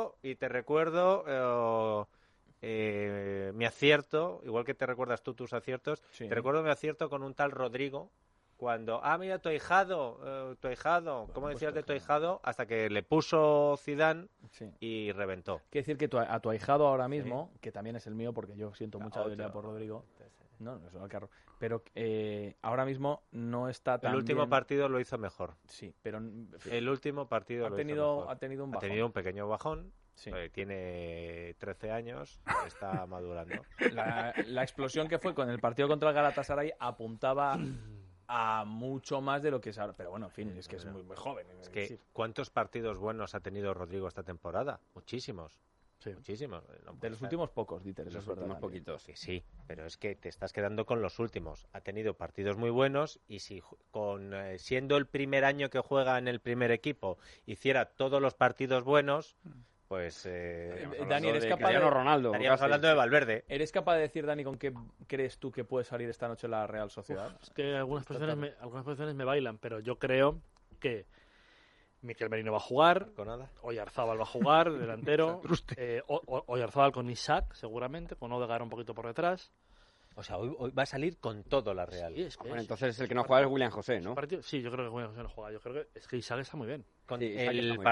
recuerdo mi acierto, igual que te recuerdas tú tus aciertos, Sí. te recuerdo mi acierto con un tal Rodrigo cuando, mira, tu ahijado, ¿cómo decías de tu ahijado? Hasta que le puso Zidane Sí. y reventó. Quiere decir que a tu ahijado ahora mismo, que también es el mío porque yo siento mucha otro. debilidad por Rodrigo, no es el carro, pero ahora mismo no está tan El último bien. partido lo hizo mejor. Sí, pero El último partido ha lo tenido hizo mejor. ha tenido un Ha bajón. tenido un pequeño bajón. Sí. Tiene 13 años, está madurando. La explosión que fue con el partido contra el Galatasaray apuntaba a mucho más de lo que es ahora. Pero bueno, en fin, es que es muy, muy joven. Es que, ¿cuántos partidos buenos ha tenido Rodrigo esta temporada? Muchísimos. Sí. Muchísimos. No de puede los ser. últimos pocos, Dieter, eso Los es verdad. últimos también. poquitos. Que sí, pero es que te estás quedando con los últimos. Ha tenido partidos muy buenos y si siendo el primer año que juega en el primer equipo hiciera todos los partidos buenos, pues Dani, ¿eres capaz Cristiano de- Ronaldo. estaríamos casi. hablando de Valverde. ¿Eres capaz de decir, Dani, con qué crees tú que puede salir esta noche la Real Sociedad? Es que algunas posiciones me bailan, pero yo creo que Miquel Merino va a jugar, Con nada. Oyarzábal va a jugar, delantero, Oyarzábal con Isaac, seguramente, con Odegaard un poquito por detrás. O sea, hoy va a salir con todo la Real. Sí, es que Bueno, entonces el que no juega es William José, ¿no? Sí, yo creo que William José no juega. Yo creo que es que Isaac está muy bien. Con Sí, Isaac está el muy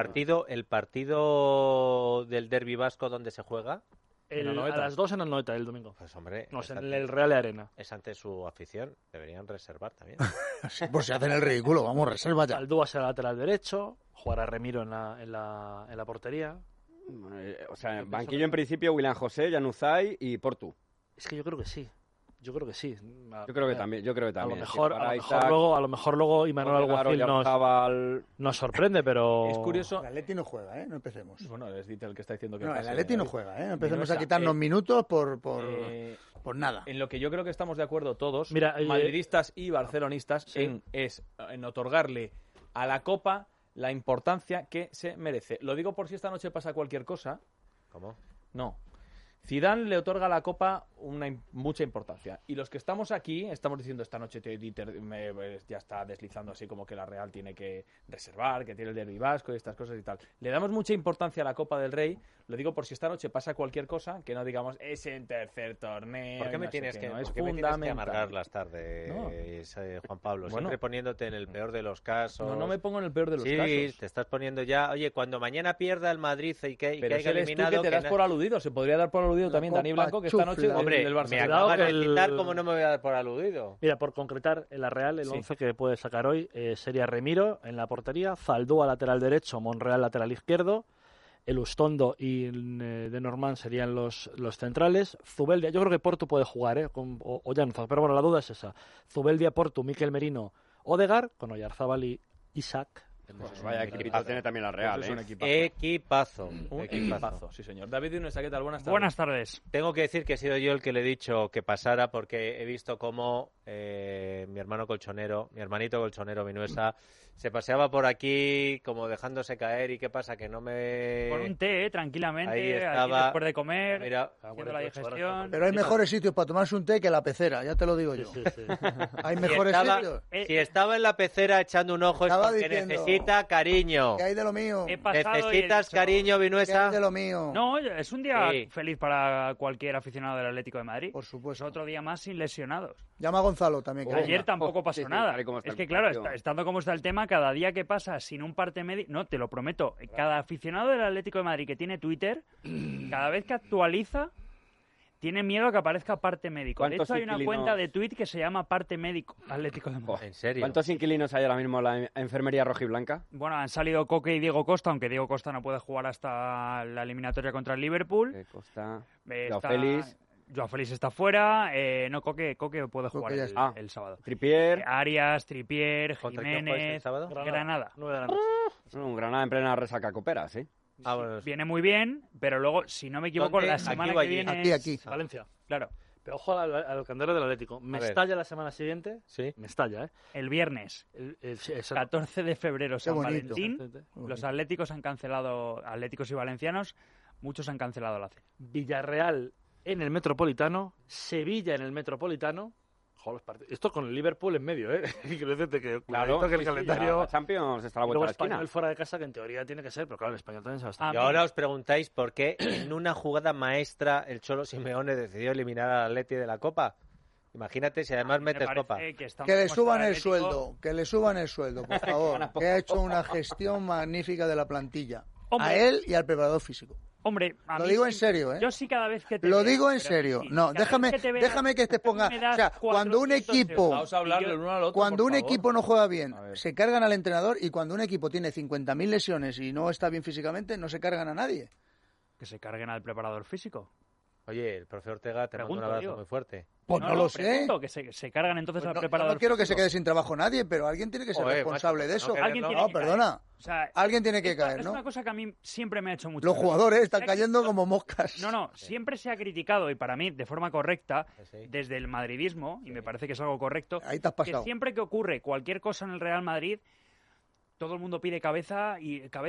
partido del Derbi Vasco donde se juega, A Anoeta. las 2 en Anoeta el domingo. pues hombre, No, es en ante- el Real Arena. es ante su afición. Deberían reservar también. Sí, por si hacen el ridículo, vamos, reserva ya. Aldúa será lateral derecho. Jugará Remiro en la portería. O sea, Yo banquillo pienso en principio, William José, Januzaj y Portu. Es que yo creo que sí. Yo creo que sí. Yo creo que también. A lo Sí, mejor, para Isaac, a lo mejor luego Imanol Odegaard, Alguacil Oyarzabal. nos sorprende, pero... Es curioso. El Atleti no juega, ¿eh? No empecemos. Bueno, es Dieter el que está diciendo que No, el pase, Atleti no David. juega, ¿eh? No empecemos Minuesa, a quitarnos minutos por Eh, nada. En lo que yo creo que estamos de acuerdo todos, Mira, madridistas y barcelonistas, sí. en otorgarle a la Copa la importancia que se merece. Lo digo por si esta noche pasa cualquier cosa. ¿Cómo? No. Zidane le otorga a la Copa mucha importancia. Y los que estamos aquí, estamos diciendo esta noche Dieter ya está deslizando así como que la Real tiene que reservar, que tiene el Derbi Vasco y estas cosas y tal. Le damos mucha importancia a la Copa del Rey. Lo digo por si esta noche pasa cualquier cosa, que no digamos, es el tercer torneo. ¿Por qué y me no sé tienes qué, que, no, es por qué me tienes que fundamental. amargar las tardes, Juan Pablo? Bueno. Siempre poniéndote en el peor de los casos. No me pongo en el peor de los Sí, casos. te estás poniendo ya... Oye, cuando mañana pierda el Madrid y que Pero haya eres tú eliminado... que te das por aludido. Se podría dar por aludido La también Dani Copa Blanco, que esta noche chufla. Hombre, del me Barça. acabas de el- citar, ¿cómo no me voy a dar por aludido? Mira, por concretar, en la Real, el Sí. 11 que puede sacar hoy sería Remiro en la portería, Zaldúa lateral derecho, Monreal lateral izquierdo, el Ustondo y de Normand serían los centrales, Zubeldia, yo creo que Portu puede jugar, o Januzaj, pero bueno, la duda es esa. Zubeldia, Portu, Mikel Merino, Odegaard, con Oyarzabal y Isaac. Pues vaya equipito tiene también la Real, Pues es un ¿eh? equipazo. Equipazo. Un equipazo, sí señor. David Nunes, ¿qué tal? Buenas tardes. Buenas tardes. Tengo que decir que he sido yo el que le he dicho que pasara porque he visto cómo mi hermanito colchonero, Minuesa, se paseaba por aquí como dejándose caer. ¿Y qué pasa? Que no me... Con un té, tranquilamente, Ahí aquí estaba. después de comer, Mira, haciendo la digestión. Pero hay mejores sitios para tomarse un té que la pecera, ya te lo digo yo. Sí, sí. Hay si mejores estaba, sitios. si estaba en la pecera echando un ojo es Estaba porque diciendo- necesita cariño. ¿Qué hay de lo mío? He pasado y he ¿Necesitas dicho, cariño, ¿Qué hay Vinuesa? de lo mío? No, es un día Sí. feliz para cualquier aficionado del Atlético de Madrid. Por Es supuesto. otro día más sin lesionados. Llama a Gonzalo también. que Ayer venga. tampoco pasó Sí, sí, nada. tal y como está Es el que, claro, partido. estando como está el tema, cada día que pasa sin un parte médico... No, te lo prometo. Cada aficionado del Atlético de Madrid que tiene Twitter, cada vez que actualiza, tiene miedo a que aparezca parte médico. De ¿Cuántos hecho, hay una inquilinos- cuenta de tweet que se llama parte médico Atlético de Madrid. ¿En serio? ¿Cuántos inquilinos hay ahora mismo en la enfermería rojiblanca? Bueno, han salido Coque y Diego Costa, aunque Diego Costa no puede jugar hasta la eliminatoria contra el Liverpool. Costa... Está- Joao Félix. Joao Félix está fuera. No, Coque puede jugar ya el, está. el sábado. Tripier. Arias, Trippier, ¿Contra quién jugáis el Jiménez, sábado? Granada. 9 de la noche. Un Granada en plena resaca copera, ¿sí? Ah, bueno, Viene muy bien, pero luego, si no me equivoco, ¿Dónde? la ¿Aquí semana o que allí? viene... Aquí. Valencia. Claro, Pero ojo al calendario del Atlético. Me A ver. estalla la semana siguiente. sí. Me estalla, ¿eh? el viernes, Sí, exacto. 14 de febrero, San bonito. Valentín. Los atléticos han cancelado, atléticos y valencianos, muchos han cancelado la cena. Villarreal en el Metropolitano. Sevilla en el Metropolitano. Joder, los partidos. Esto con el Liverpool en medio, ¿eh? Quiero decirte que, Claro, cuidadito que el sí, sí, calendario... la Champions está a la y luego vuelta de la esquina. Español fuera de casa, que en teoría tiene que ser, pero claro, el Español también se va a estar. Ah, Y ahora os preguntáis por qué en una jugada maestra el Cholo Simeone decidió eliminar al Atleti de la Copa. Imagínate si además Me metes parece Copa. Que le suban el Atlético. sueldo, que le suban el sueldo, por favor. Que ha hecho una gestión magnífica de la plantilla. Hombre. A él y al preparador físico. Hombre, a Lo mí digo sí- en serio, ¿eh? Yo sí cada vez que te Lo veo, digo en pero serio. sí, No, cada vez déjame que te veo, que te ponga... me das O sea, cuando un 400 equipo... euros. Vamos a hablarle el uno al otro, Cuando por un favor. equipo no juega bien, A ver. se cargan al entrenador, y cuando un equipo tiene 50.000 lesiones y no está bien físicamente, no se cargan a nadie. Que se carguen al preparador físico. Oye, el profe Ortega te manda un Pregunto, abrazo digo. muy fuerte. Pues no lo sé. pregunto, que se cargan entonces Pues al no, yo preparador no quiero que se físico. quede sin trabajo nadie, pero alguien tiene que ser Joder, responsable macho, de no eso. quererlo. Alguien tiene No, que caer. perdona. O sea, Alguien tiene que esto caer, es ¿no? una cosa que a mí siempre me ha hecho mucho Los gracia. jugadores están Se ha cayendo criticado- como moscas. No, siempre se ha criticado, y para mí de forma correcta, Sí. desde el madridismo, y me parece que es algo correcto, Ahí te has que pasado. siempre que ocurre cualquier cosa en el Real Madrid, todo el mundo pide cabezas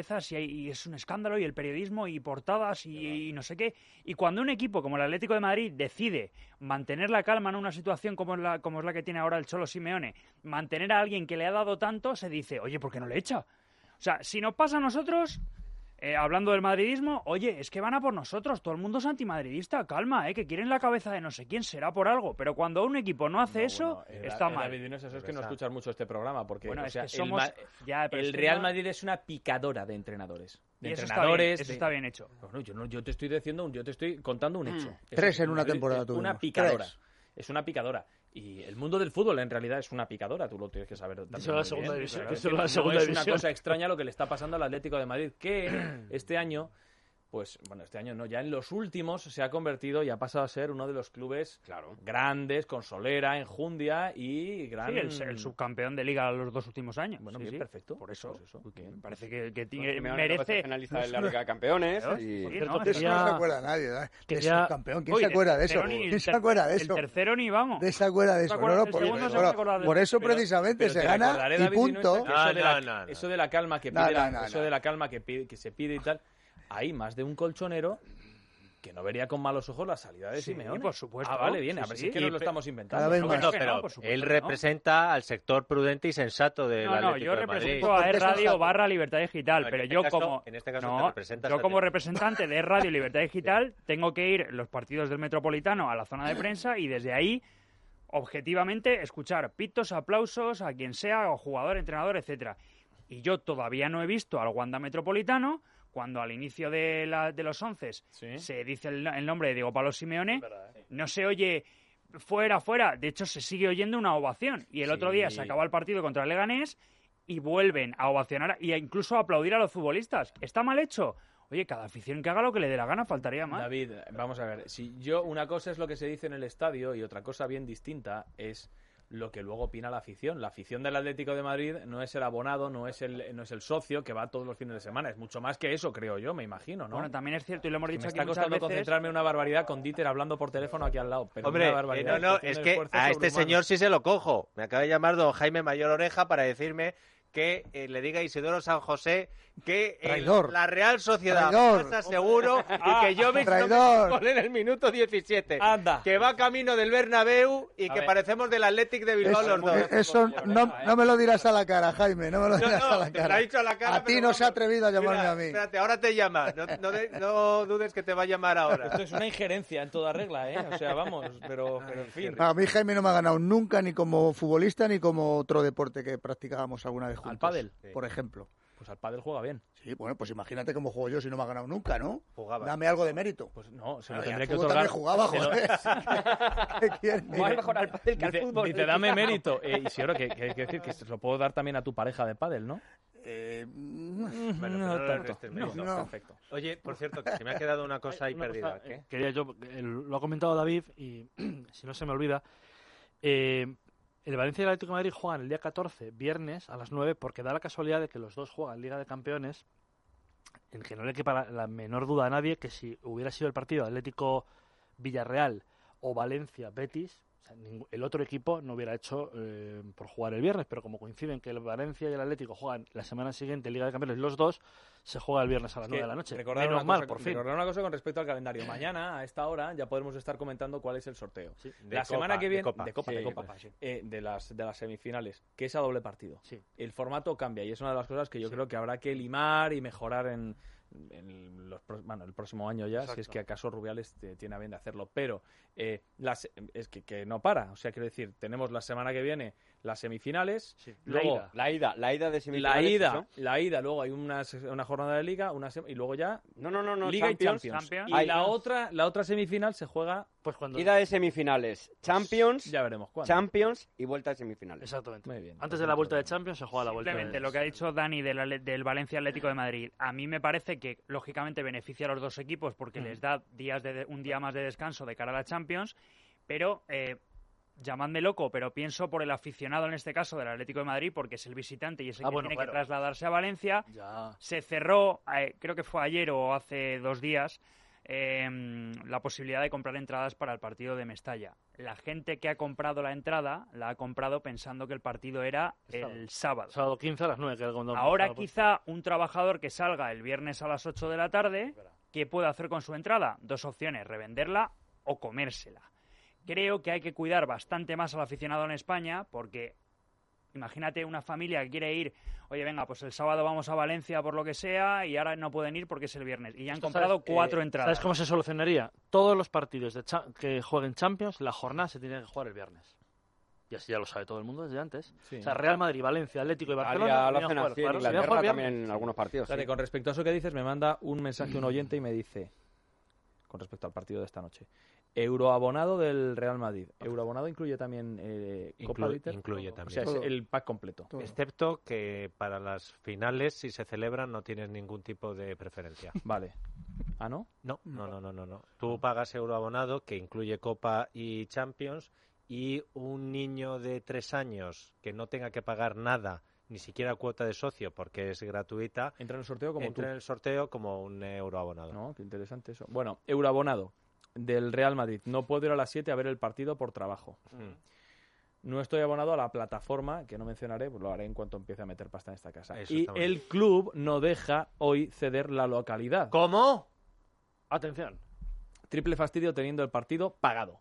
y es un escándalo, y el periodismo y portadas y no sé qué. Y cuando un equipo como el Atlético de Madrid decide mantener la calma en una situación como es la que tiene ahora el Cholo Simeone, mantener a alguien que le ha dado tanto, se dice, oye, ¿por qué no le echa? O sea, si nos pasa a nosotros, hablando del madridismo, oye, es que van a por nosotros, todo el mundo es antimadridista, calma, que quieren la cabeza de no sé quién, será por algo, pero cuando un equipo no hace eso, está mal. David, eso es que no escuchas mucho este programa, porque bueno, o sea, es que somos... el Real Madrid es una picadora de entrenadores. Y eso está bien hecho. Bueno, yo te estoy contando un hecho. 3 en una temporada tuvimos. Una picadora. Es una picadora. Y el mundo del fútbol en realidad es una picadora, tú lo tienes que saber también. Eso es la segunda división. No es una cosa extraña lo que le está pasando al Atlético de Madrid, que este año, pues, bueno, este año no, ya en los últimos se ha convertido y ha pasado a ser uno de los clubes grandes, con solera, enjundia y gran... Sí, el subcampeón de Liga los 2 últimos años. Bueno, bien, perfecto. Por eso, Pues me parece que merece... finalista de la Liga de Campeones. De eso no se acuerda nadie, ¿eh? De subcampeón. ¿Quién se acuerda de eso? ¿Quién se acuerda de eso? El tercero ni vamos. ¿Quién se acuerda de eso? Por eso precisamente se gana y punto. Eso de la calma que pide, eso de la calma que se pide y tal... Hay más de un colchonero que no vería con malos ojos la salida de Simeone. Por supuesto. Vale, bien, a ver si es que nos lo estamos inventando. Pero él representa al sector prudente y sensato del Atlético de Madrid. Yo represento a E-Radio / Libertad Digital, pero yo como representante de E-Radio Libertad Digital tengo que ir los partidos del Metropolitano a la zona de prensa y desde ahí objetivamente escuchar pitos, aplausos a quien sea, o jugador, entrenador, etcétera. Y yo todavía no he visto al Wanda Metropolitano cuando al inicio de los 11 se dice el nombre de Diego Pablo Simeone, no se oye fuera, de hecho se sigue oyendo una ovación, y el otro día se acaba el partido contra el Leganés y vuelven a ovacionar e incluso a aplaudir a los futbolistas. ¿Está mal hecho? Oye, cada afición que haga lo que le dé la gana, faltaría más. David, vamos a ver, una cosa es lo que se dice en el estadio y otra cosa bien distinta es lo que luego opina la afición. La afición del Atlético de Madrid no es el abonado, no es el socio que va todos los fines de semana. Es mucho más que eso, creo yo, me imagino, ¿no? Bueno, también es cierto, y lo hemos dicho aquí muchas veces. Me está costando concentrarme una barbaridad con Dieter hablando por teléfono aquí al lado. Pero hombre, una barbaridad, es que a este señor sí se lo cojo. Me acaba de llamar don Jaime Mayor Oreja para decirme que le diga a Isidoro San José que la Real Sociedad pasa seguro y que yo me gol en el minuto 17. Anda. Que va camino del Bernabéu y que parecemos del Athletic de Bilbao los dos. Eso no me lo dirás a la cara, Jaime, no me lo dirás a la cara. Te lo ha dicho a la cara. A ti no se ha atrevido a llamarme a mí. Espérate, ahora te llama. No dudes que te va a llamar ahora. Esto es una injerencia en toda regla, ¿eh? O sea, vamos, pero en fin. A mí Jaime no me ha ganado nunca, ni como futbolista, ni como otro deporte que practicábamos alguna vez juntos. ¿Al pádel? Por ejemplo. Pues al pádel juega bien. Sí, bueno, pues imagínate cómo juego yo si no me ha ganado nunca, ¿no? Jugaba. Dame algo de mérito. Pues no, se lo Pero tendré que fútbol otorgar. Jugaba, joder. ¿Qué quieres? Más mejor al pádel que al fútbol. Dice, dame mérito. Y si ahora que hay que decir que se lo puedo dar también a tu pareja de pádel, ¿no? No tanto. No. Perfecto. Oye, por cierto, que se me ha quedado una cosa ahí perdida. Quería lo ha comentado David y si no se me olvida, el Valencia y el Atlético de Madrid juegan el día 14, viernes, a las 9, porque da la casualidad de que los dos juegan Liga de Campeones, en que no le quepa la menor duda a nadie que si hubiera sido el partido Atlético-Villarreal o Valencia-Betis, o sea, el otro equipo no hubiera hecho por jugar el viernes, pero como coinciden que el Valencia y el Atlético juegan la semana siguiente Liga de Campeones, los dos, se juega el viernes a las 9 de la noche. Recordar una cosa con respecto al calendario. Mañana, a esta hora, ya podremos estar comentando cuál es el sorteo. Sí, la semana que viene, de Copa, de las semifinales, que es a doble partido. Sí. El formato cambia y es una de las cosas que yo creo que habrá que limar y mejorar en el próximo año ya. Exacto. Si es que acaso Rubiales tiene a bien de hacerlo, pero es que no para, o sea, quiero decir, tenemos la semana que viene las semifinales, luego la ida de semifinales, la ida, luego hay una jornada de Liga, y luego ya Liga Champions, y Champions. Y la otra semifinal se juega pues cuando ida de semifinales, Champions, ya veremos cuándo. Champions y vuelta de semifinales. Exactamente. Muy bien. Antes de la vuelta de Champions se juega la vuelta. Simplemente lo que ha dicho Dani del Valencia Atlético de Madrid, a mí me parece que lógicamente beneficia a los dos equipos porque les da un día más de descanso de cara a la Champions, pero llamadme loco, pero pienso por el aficionado en este caso del Atlético de Madrid, porque es el visitante y es el que tiene que trasladarse a Valencia. Ya. Se cerró, creo que fue ayer o hace 2 días, la posibilidad de comprar entradas para el partido de Mestalla. La gente que ha comprado la entrada la ha comprado pensando que el partido era el sábado. Sábado 15 a las 9. Ahora quizá un trabajador que salga el viernes a las 8 de la tarde, ¿qué puede hacer con su entrada? 2 opciones, revenderla o comérsela. Creo que hay que cuidar bastante más al aficionado en España porque Imagínate una familia que quiere ir, oye, venga, pues el sábado vamos a Valencia por lo que sea y ahora no pueden ir porque es el viernes. Y ya han comprado 4 entradas. ¿Sabes cómo se solucionaría? Todos los partidos que jueguen Champions, la jornada se tiene que jugar el viernes. Y así ya lo sabe todo el mundo desde antes. Sí. O sea, Real Madrid, Valencia, Atlético y Barcelona. Italia lo hacen así, en Inglaterra también en algunos partidos. Fíjate, Sí. con respecto a eso que dices, me manda un mensaje un oyente y me dice, con respecto al partido de esta noche, euroabonado del Real Madrid. ¿Euroabonado incluye también Copa Liter? Incluye O también. sea, es el pack completo. Todo. Excepto que para las finales, si se celebran, no tienes ningún tipo de preferencia. Vale. ¿Ah, no? No. Tú pagas euroabonado, que incluye Copa y Champions, y un niño de 3 años que no tenga que pagar nada, ni siquiera cuota de socio, porque es gratuita, Entra en el sorteo como entra tú. en el sorteo como un euroabonado. No, qué interesante eso. Bueno, euroabonado del Real Madrid. No puedo ir a las 7 a ver el partido por trabajo. No estoy abonado a la plataforma, que no mencionaré, pues lo haré en cuanto empiece a meter pasta en esta casa. Eso Y está muy el club no deja hoy ceder la localidad. ¿Cómo? Atención. Triple fastidio teniendo el partido pagado.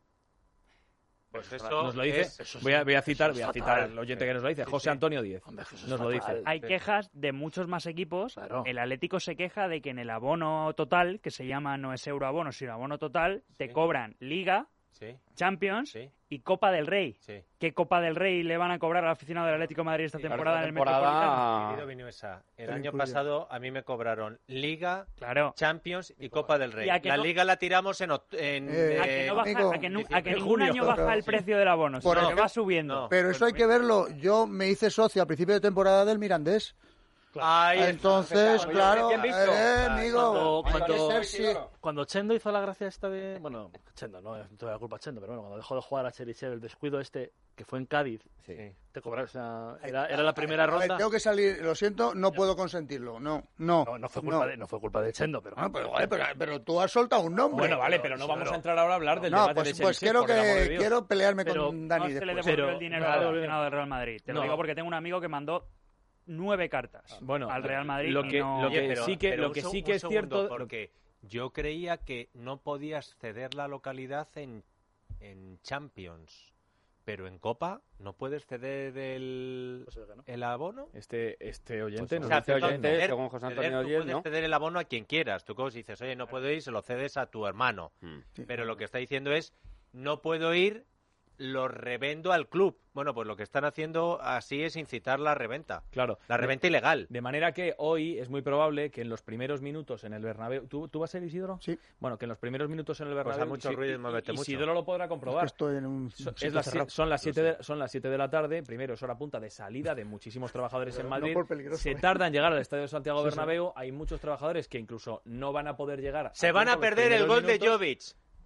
Pues eso Nos lo dice. eso es- Voy a citar eso es al fatal. oyente que nos lo dice, Sí, José sí. Antonio Díez. Hombre, eso es Nos lo fatal. dice. Hay quejas de muchos más equipos. Claro. El Atlético se queja de que en el abono total, que se llama no es euroabono, sino abono total, te cobran Liga, Sí, Champions sí, y Copa del Rey. sí. ¿Qué Copa del Rey le van a cobrar al aficionado del Atlético de Madrid esta Sí, temporada en el temporada- Metropolitano? Querido Vinuesa, el Te año incluye. pasado a mí me cobraron Liga, Claro. Champions y Copa del Rey. Y a que La no- Liga la tiramos en... A que no baja, amigo, a que diciembre. ningún junio. año baja el Sí. precio del abono, Por sino que ejemplo- va subiendo. No. Pero eso hay que verlo. Yo me hice socio a principio de temporada del Mirandés. Ay, Entonces, Oye, claro, ¿bien visto? amigo, hay Cuando- que ser sí. Cuando Chendo hizo la gracia esta de... Bueno, Chendo, no tuve la culpa a Chendo, pero bueno, cuando dejó de jugar a Cherichev, el descuido este, que fue en Cádiz, Sí. te cobraron, o sea, era la primera A ver, ronda. tengo que salir, lo siento, no puedo consentirlo. No. No fue culpa de Chendo, pero... Ah, pero, joder, pero tú has soltado un nombre. Bueno, vale, pero no vamos a entrar ahora a hablar del No, debate pues, de pues Chelsea, por el amor de Dios. quiero pelearme Pero con No Dani se le después. devolvió Pero- el dinero no, al no, aficionado del Real Madrid. Te lo no. digo porque tengo un amigo que mandó 9 cartas Bueno, al Real Madrid lo y que- no... lo que- Oye, sí que- pero lo un que seg- sí que un es segundo, cierto- Porque yo creía que no podías ceder la localidad en Champions, pero en Copa no puedes ceder el abono. Este oyente O nos sea, dice este que oyente, no. según José ceder, Antonio tú Díez, puedes ¿no? ceder el abono a quien quieras. Tú como si dices, oye, no puedo ir, se lo cedes a tu hermano. Pero lo que está diciendo es, no puedo ir, lo revendo al club. Bueno, pues lo que están haciendo así es incitar la reventa. Claro. La reventa ilegal. De manera que hoy es muy probable que en los primeros minutos en el Bernabéu... ¿Tú vas a ir, Isidro? Sí. Bueno, que en los primeros minutos en el Pues Bernabéu... a mucho ruido y muévete mucho. Isidro lo podrá comprobar. Estoy en un Son sitio las cerrado. 7 de la tarde, primero es hora punta de salida de muchísimos trabajadores en No Madrid. por peligroso, Se ¿eh? tarda en llegar al Estadio Santiago Sí, sí. Bernabéu, hay muchos trabajadores que incluso no van a poder llegar. Se van a tiempo, los perder el primeros gol de minutos. Jovic.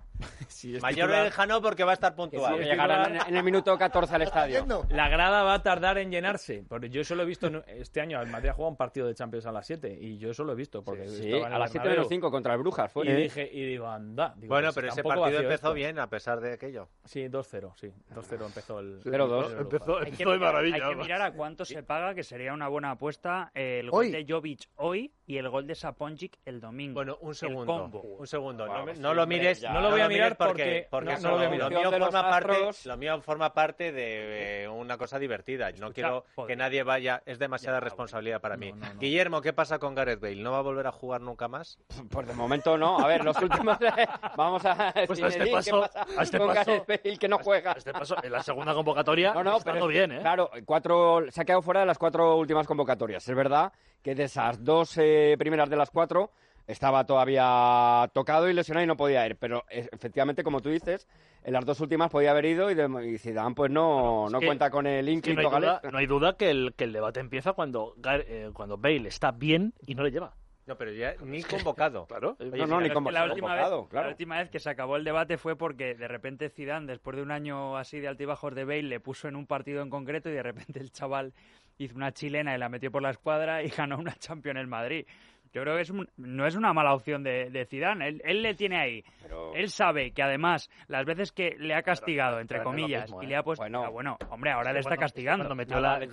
Si es Mayor titular, oreja no, porque va a estar Que puntual. sí, Llegarán en el minuto 14 al estadio. Yendo. la grada va a tardar en llenarse. Porque yo eso lo he visto este año. El Madrid ha jugado un partido de Champions a las 7 y yo eso lo he visto. Porque Sí, estaba en a el las 7 Bernabéu. menos 5 contra el Brujas fue. Y digo, anda. Digo, Bueno, pues pero está ese un poco partido vacío empezó esto. bien a pesar de aquello. Sí, 2-0, sí. 2-0 empezó el... 0-2. Hay que, hay que mirar a cuánto se paga, que sería una buena apuesta, el gol Hoy. de Jovic hoy y el gol de Saponjic el domingo. Bueno, un El segundo. combo. Un segundo. Wow, No, sí, no lo hombre, mires. ya. No lo voy a mires mirar porque porque no lo voy a mirar. lo mío De los forma parte. astros. Lo mío forma parte de una cosa divertida. No quiero joder. que nadie vaya. Es demasiada Ya, responsabilidad para mí. No, no, no. Guillermo, ¿qué pasa con Gareth Bale? ¿No va a volver a jugar nunca más? Pues de momento no. A ver, los últimos... Vamos a... Pues si a me este di, paso- ¿qué pasa a este con paso- Gareth Bale que no juega? A este paso, en la segunda convocatoria, No, estando pero bien, ¿eh? Claro, se ha quedado fuera de las 4 últimas convocatorias. Es verdad que de esas 2 primeras de las 4 estaba todavía tocado y lesionado y no podía ir. Pero efectivamente, como tú dices, en las 2 últimas podía haber ido y Zidane pues no es que- cuenta con el Es que ínclito no hay duda, galés. no hay duda que el debate empieza cuando Bale está bien y no le lleva. No, pero ya ni convocado. Claro. Oye, No, sí, ni Es como que la última convocado, vez, claro. la última vez que se acabó el debate fue porque de repente Zidane, después de un año así de altibajos de Bale, le puso en un partido en concreto y de repente el chaval hizo una chilena y la metió por la escuadra y ganó una Champions el Madrid. Yo creo que no es una mala opción de Zidane. Él le tiene ahí. Pero... Él sabe que además las veces que le ha castigado, entre comillas, mismo, y le ha puesto... Bueno, hombre, ahora le está castigando. Le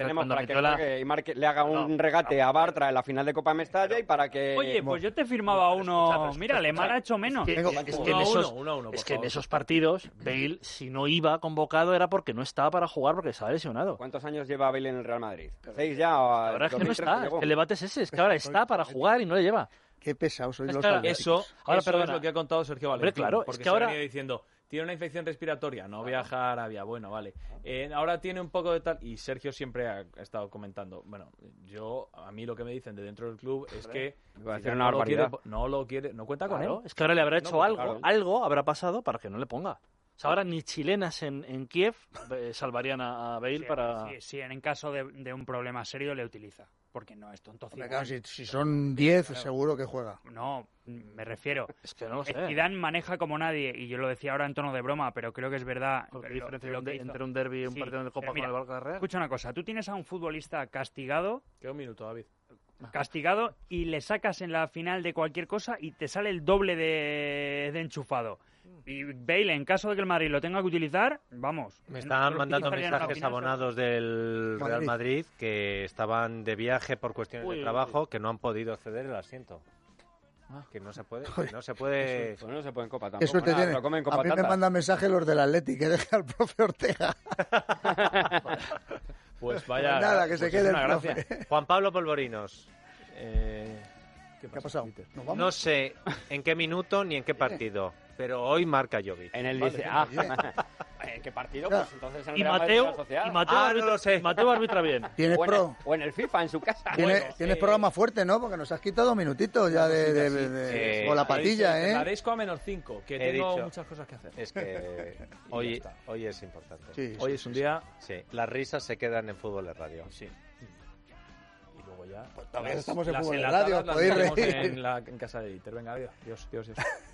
haga un regate a Bartra en la final de Copa Mestalla y para que... Oye, pues yo te firmaba uno... Mira, Lemar ha hecho menos. Es que en esos partidos, Bale, si no iba convocado, era porque no estaba para jugar, porque estaba lesionado. ¿Cuántos años lleva Bale en el Real Madrid? 6 ya. Ahora es que no está. Es que el debate es ese. Es que ahora está para jugar y no le lleva. Qué pesados sois los Eso es lo que ha contado Sergio Valentín. Hombre, claro, porque es que ahora... venido diciendo, tiene una infección respiratoria, no viaja a Arabia, bueno, vale. Ahora tiene un poco de tal... Y Sergio siempre ha estado comentando, bueno, a mí lo que me dicen de dentro del club es que no cuenta con él. Es que ahora le habrá hecho algo habrá pasado para que no le ponga. O sea, ahora ni chilenas en Kiev salvarían a Bale para... Sí, en caso de un problema serio le utiliza. Porque no es tonto. Claro, si son 10, seguro que juega. No, me refiero. Es que no lo sé. Zidane maneja como nadie, y yo lo decía ahora en tono de broma, pero creo que es verdad. ¿Qué diferencia entre un derbi y un partido de Copa con el Barça Real? Escucha una cosa, tú tienes a un futbolista castigado... Queda un minuto, David. Castigado, y le sacas en la final de cualquier cosa y te sale el doble de enchufado. Y Bale, en caso de que el Madrid lo tenga que utilizar, vamos. Me estaban mandando mensajes abonados del Real Madrid que estaban de viaje por cuestiones de trabajo, que no han podido ceder el asiento. Que no se puede. No se puede. Pues no se puede en Copa tampoco. Qué suerte tiene. A mí me mandan mensajes los del Atleti que deje al profe Ortega. Pues vaya. Pues nada, que se quede el profe. Juan Pablo Polvorinos. ¿Qué ha pasado? No sé en qué minuto ni en qué partido, pero hoy marca Jovic. En el dice, ¿en qué partido? Pues entonces en el y Real Mateo, Madrid Sociedad. Y Mateo, no lo sé. Mateo arbitra bien. ¿Tienes o en el FIFA, en su casa. Tienes programa fuerte, ¿no? Porque nos has quitado minutitos ya con la patilla, ¿eh? La Desco a -5, que tengo muchas cosas que hacer. Es que hoy es importante. Sí, hoy es un día... Sí, las risas se quedan en Fútbol de Radio. Sí. Ya. Pues todavía estamos en Fútbol de Radio, podéis reír. En casa de Dieter. Venga, adiós. Dios.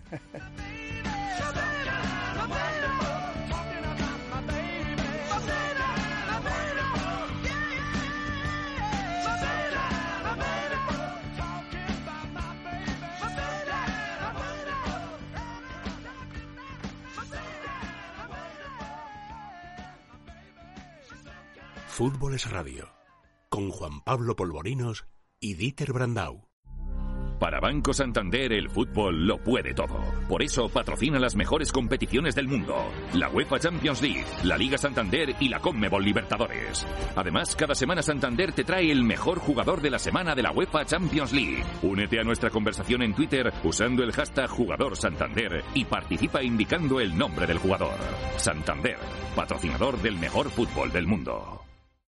Fútbol es Radio, con Juan Pablo Polvorinos y Dieter Brandau. Para Banco Santander el fútbol lo puede todo. Por eso patrocina las mejores competiciones del mundo. La UEFA Champions League, la Liga Santander y la Conmebol Libertadores. Además, cada semana Santander te trae el mejor jugador de la semana de la UEFA Champions League. Únete a nuestra conversación en Twitter usando el hashtag #JugadorSantander y participa indicando el nombre del jugador. Santander, patrocinador del mejor fútbol del mundo.